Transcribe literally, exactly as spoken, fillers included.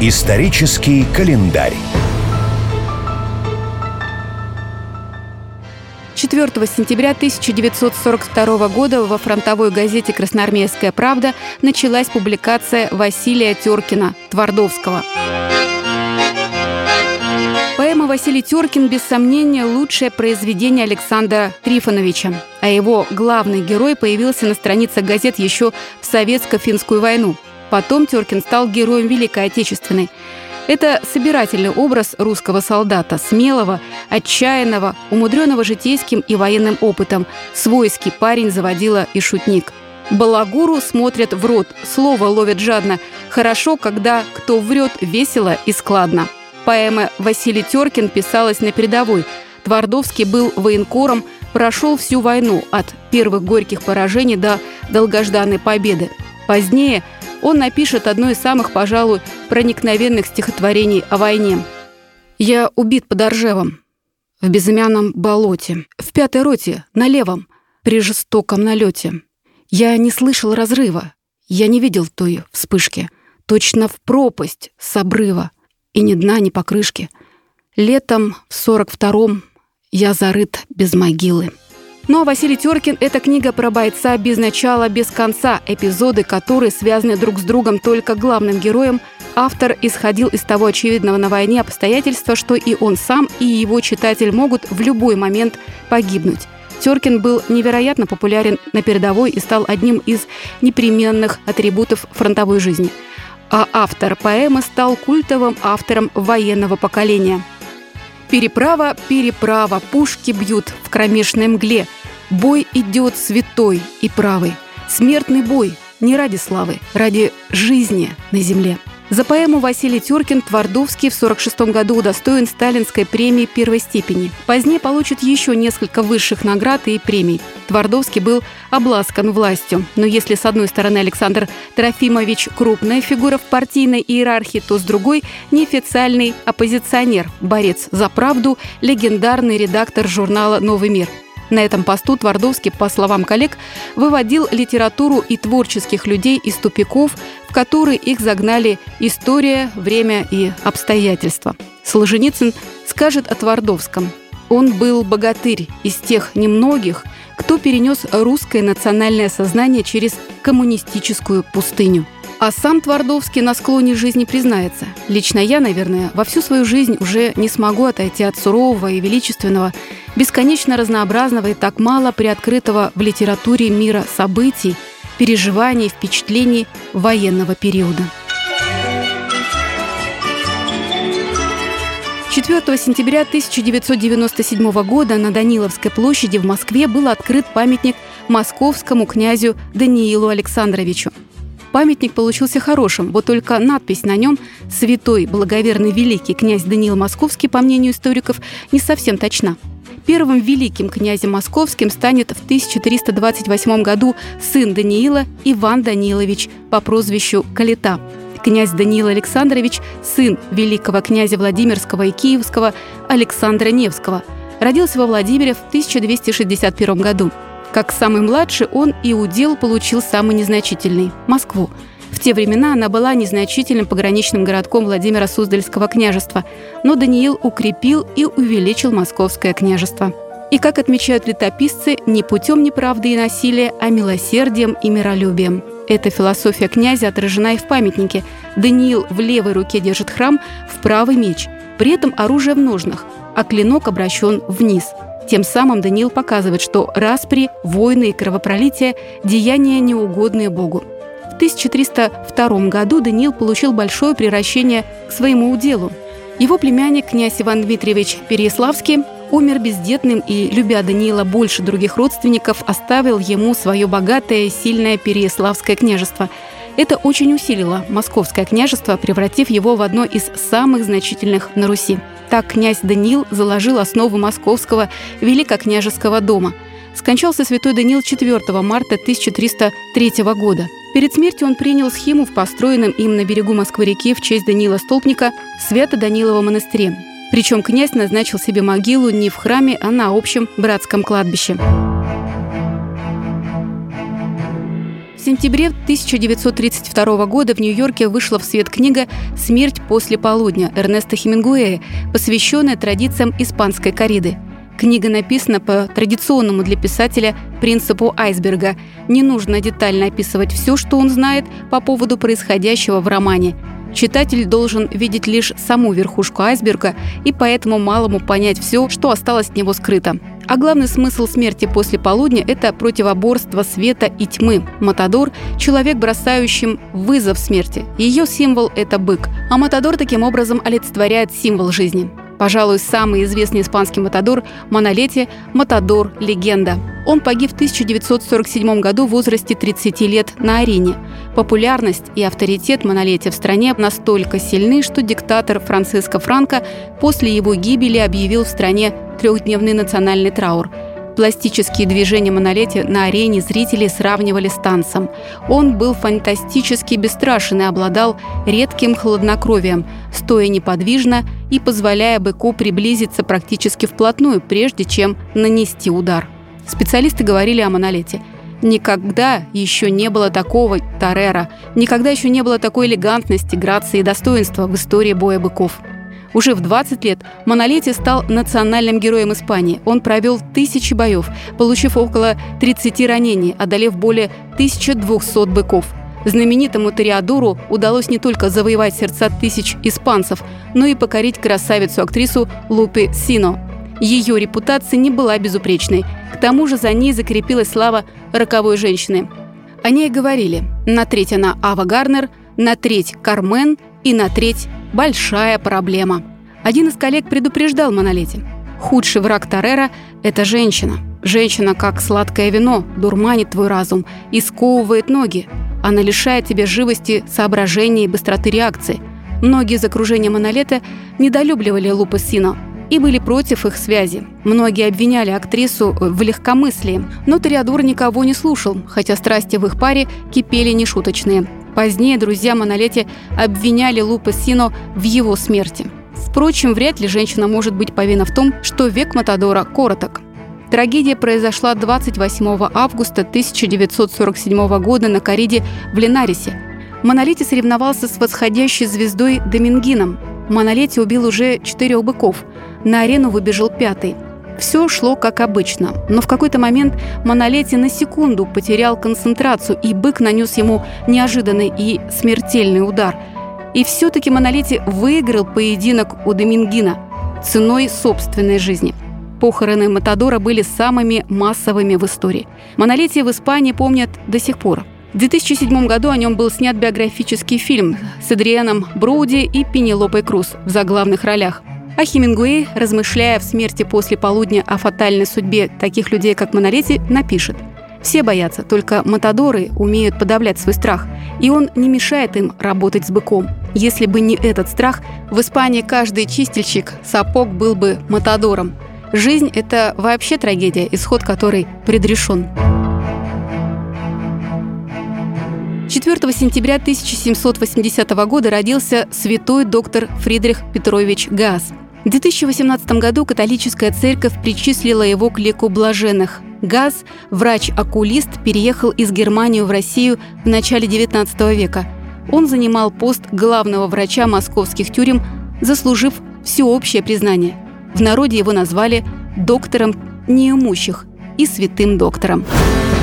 Исторический календарь. четвёртого сентября тысяча девятьсот сорок второго года во фронтовой газете «Красноармейская правда» началась публикация Василия Теркина «Твардовского». Поэма «Василий Теркин» без сомнения лучшее произведение Александра Трифоновича, а его главный герой появился на страницах газет еще в Советско-финскую войну. Потом Теркин стал героем Великой Отечественной. Это собирательный образ русского солдата, смелого, отчаянного, умудренного житейским и военным опытом, свойский парень, заводила и шутник. Балагуру смотрят в рот, слово ловят жадно. Хорошо, когда кто врет весело и складно. Поэма «Василий Теркин» писалась на передовой. Твардовский был военкором, прошел всю войну от первых горьких поражений до долгожданной победы. Позднее он напишет одно из самых, пожалуй, проникновенных стихотворений о войне. «Я убит под Оржевом, в безымянном болоте, в пятой роте, на левом, при жестоком налете. Я не слышал разрыва, я не видел той вспышки, точно в пропасть с обрыва, и ни дна, ни покрышки. Летом в сорок втором я зарыт без могилы». Ну а Василий Теркин — это книга про бойца без начала, без конца, эпизоды, которые связаны друг с другом только главным героем. Автор исходил из того очевидного на войне обстоятельства, что и он сам, и его читатель могут в любой момент погибнуть. Теркин был невероятно популярен на передовой и стал одним из непременных атрибутов фронтовой жизни. А автор поэмы стал культовым автором военного поколения. «Переправа, переправа, пушки бьют в кромешной мгле. Бой идет святой и правый. Смертный бой не ради славы, ради жизни на земле». За поэму Василий Теркин Твардовский в сорок шестом году удостоен Сталинской премии первой степени. Позднее получит еще несколько высших наград и премий. Твардовский был обласкан властью. Но если с одной стороны Александр Трофимович – крупная фигура в партийной иерархии, то с другой – неофициальный оппозиционер, борец за правду, легендарный редактор журнала «Новый мир». На этом посту Твардовский, по словам коллег, выводил литературу и творческих людей из тупиков, в которые их загнали история, время и обстоятельства. Солженицын скажет о Твардовском: «Он был богатырь из тех немногих, кто перенес русское национальное сознание через коммунистическую пустыню». А сам Твардовский на склоне жизни признается: «Лично я, наверное, во всю свою жизнь уже не смогу отойти от сурового и величественного, бесконечно разнообразного и так мало приоткрытого в литературе мира событий, переживаний, впечатлений военного периода». четвёртого сентября тысяча девятьсот девяносто седьмого года на Даниловской площади в Москве был открыт памятник московскому князю Даниилу Александровичу. Памятник получился хорошим, вот только надпись на нем «Святой, благоверный, великий князь Даниил Московский», по мнению историков, не совсем точна. Первым великим князем московским станет в тысяча триста двадцать восьмом году сын Даниила Иван Данилович по прозвищу Калита. Князь Даниил Александрович – сын великого князя Владимирского и Киевского Александра Невского. Родился во Владимире в тысяча двести шестьдесят первом году. Как самый младший, он и удел получил самый незначительный – Москву. В те времена она была незначительным пограничным городком Владимира-Суздальского княжества, но Даниил укрепил и увеличил Московское княжество. И, как отмечают летописцы, не путем неправды и насилия, а милосердием и миролюбием. Эта философия князя отражена и в памятнике. Даниил в левой руке держит храм, в правый меч. При этом оружие в ножнах, а клинок обращен вниз. Тем самым Даниил показывает, что распри, войны и кровопролитие – деяния, неугодные Богу. В тысяча триста втором году Даниил получил большое приращение к своему уделу. Его племянник, князь Иван Дмитриевич Переяславский, умер бездетным и, любя Даниила больше других родственников, оставил ему свое богатое и сильное Переяславское княжество. Это очень усилило Московское княжество, превратив его в одно из самых значительных на Руси. Так князь Даниил заложил основу Московского великокняжеского дома. Скончался святой Даниил четвёртого марта тысяча триста третьего года. Перед смертью он принял схиму в построенном им на берегу Москвы-реки в честь Даниила Столпника Свято-Данилова монастыре. Причем князь назначил себе могилу не в храме, а на общем братском кладбище. В сентябре тысяча девятьсот тридцать второго года в Нью-Йорке вышла в свет книга «Смерть после полудня» Эрнеста Хемингуэя, посвященная традициям испанской корриды. Книга написана по традиционному для писателя принципу айсберга. Не нужно детально описывать все, что он знает по поводу происходящего в романе. Читатель должен видеть лишь саму верхушку айсберга и поэтому малому понять все, что осталось от него скрыто. А главный смысл «Смерти после полудня» – это противоборство света и тьмы. Матадор – человек, бросающим вызов смерти. Ее символ – это бык, а Матадор таким образом олицетворяет символ жизни. Пожалуй, самый известный испанский матадор – Манолете – Матадор – легенда. Он погиб в тысяча девятьсот сорок седьмом году в возрасте тридцати лет на арене. Популярность и авторитет Манолете в стране настолько сильны, что диктатор Франциско Франко после его гибели объявил в стране трехдневный национальный траур. Пластические движения Манолете на арене зрители сравнивали с танцем. Он был фантастически бесстрашен и обладал редким хладнокровием, стоя неподвижно и позволяя быку приблизиться практически вплотную, прежде чем нанести удар. Специалисты говорили о Манолете. Никогда еще не было такого тореро, никогда еще не было такой элегантности, грации и достоинства в истории боя быков. Уже в двадцать лет Манолете стал национальным героем Испании. Он провел тысячи боев, получив около тридцати ранений, одолев более тысячи двухсот быков. Знаменитому тореадору удалось не только завоевать сердца тысяч испанцев, но и покорить красавицу-актрису Лупе Сино. Ее репутация не была безупречной. К тому же за ней закрепилась слава роковой женщины. О ней говорили: на треть она Ава Гарнер, на треть Кармен и на треть большая проблема. Один из коллег предупреждал Манолете: худший враг тореро – это женщина. Женщина, как сладкое вино, дурманит твой разум и сковывает ноги. Она лишает тебя живости, соображения и быстроты реакции. Многие из окружения Манолете недолюбливали Лупе Сино и были против их связи. Многие обвиняли актрису в легкомыслии, но тореадор никого не слушал, хотя страсти в их паре кипели нешуточные. Позднее друзья Манолете обвиняли Лупе Сино в его смерти. Впрочем, вряд ли женщина может быть повинна в том, что век Матадора короток. Трагедия произошла двадцать восьмого августа тысяча девятьсот сорок седьмого года на корриде в Линарисе. Манолете соревновался с восходящей звездой Домингином. Манолете убил уже четырех быков. На арену выбежал пятый. Все шло как обычно, но в какой-то момент Манолете на секунду потерял концентрацию, и бык нанес ему неожиданный и смертельный удар. И все-таки Манолете выиграл поединок у Домингина ценой собственной жизни. Похороны Матадора были самыми массовыми в истории. Манолете в Испании помнят до сих пор. В две тысячи седьмом году о нем был снят биографический фильм с Эдрианом Броуди и Пенелопой Круз в заглавных ролях. А Хемингуэй, размышляя в «Смерти после полудня» о фатальной судьбе таких людей, как Манолете, напишет: «Все боятся, только матадоры умеют подавлять свой страх, и он не мешает им работать с быком. Если бы не этот страх, в Испании каждый чистильщик сапог был бы матадором. Жизнь – это вообще трагедия, исход которой предрешен». четвёртого сентября тысяча семьсот восьмидесятого года родился святой доктор Фридрих Петрович Гаас. В две тысячи восемнадцатом году католическая церковь причислила его к лику блаженных. Гаас, врач-окулист, переехал из Германии в Россию в начале девятнадцатого века. Он занимал пост главного врача московских тюрем, заслужив всеобщее признание. В народе его назвали доктором неимущих и святым доктором.